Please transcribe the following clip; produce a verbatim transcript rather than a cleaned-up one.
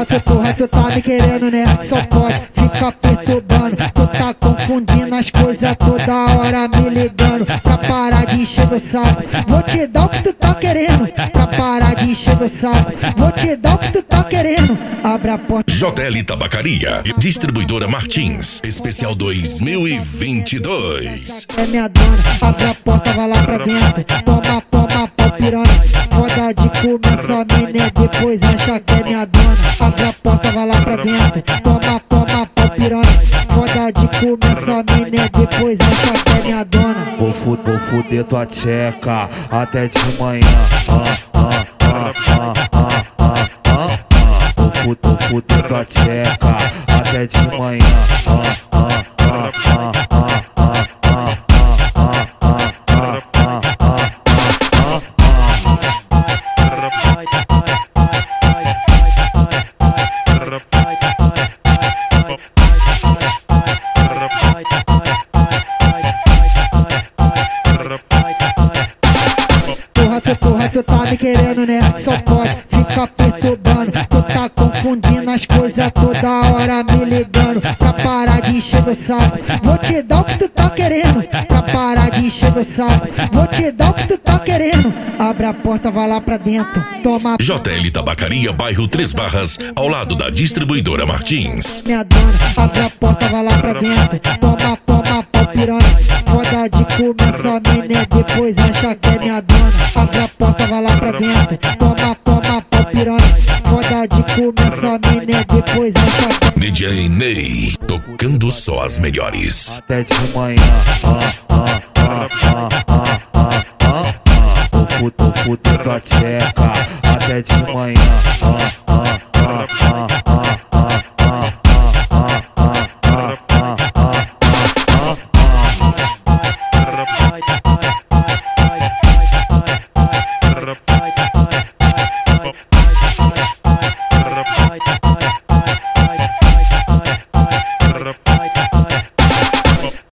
Porra, tu, porra, tu tá me querendo, né? Só pode ficar perturbando. Tu tá confundindo as coisas toda hora me ligando. Pra parar de encher meu saco, vou te dar o que tu tá querendo. Pra parar de encher meu saco, vou te dar o que tu tá querendo. Abre a porta. J L Tabacaria, distribuidora Martins, especial dois mil e vinte e dois. É minha dona, abre a porta, vai lá pra dentro. Toma, toma, pau piranha. Foda de comer só mina, depois acha que é minha dona. Abre a porta, vai lá pra dentro. Toma, toma, pau piranha. Foda de comer só mina, depois acha que é minha dona. Vou fuder, vou fuder tua tcheca até de manhã. Ah, ah, ah, ah, ah, ah, ah, ah. Vou fuder, vou fuder tua tcheca até de manhã. Ah, ah, ah, ah, ah, ah, ah, ah, ah, ah, ah, ah, ah. Porra, tu, porra, tu tá me querendo, né? Só pode ficar perturbando. Tu tá confundindo as coisas toda hora me ligando. Pra parar de encher meu saco, vou te dar o que tu tá querendo. Pra parar de encher meu saco, vou te dar o que tu tá querendo. Abre a porta, vai lá pra dentro. Toma. J L Tabacaria, bairro Três Barras, ao lado da distribuidora Martins. Minha dona, abre a porta, vai lá pra dentro. Toma, toma, pau piranha. Foda de comer só mina, depois acha que é minha dona. Abre a porta, vai lá pra dentro. Toma, toma, pau piranha. Foda de comer só mina, depois acha que é... D J Ney, tocando só as melhores. Até de manhã. Ah, ah, ah, ah, ah, ah, ah, ah. Vou fuder, vou fuder tua tcheca até de manhã. Ah, ah,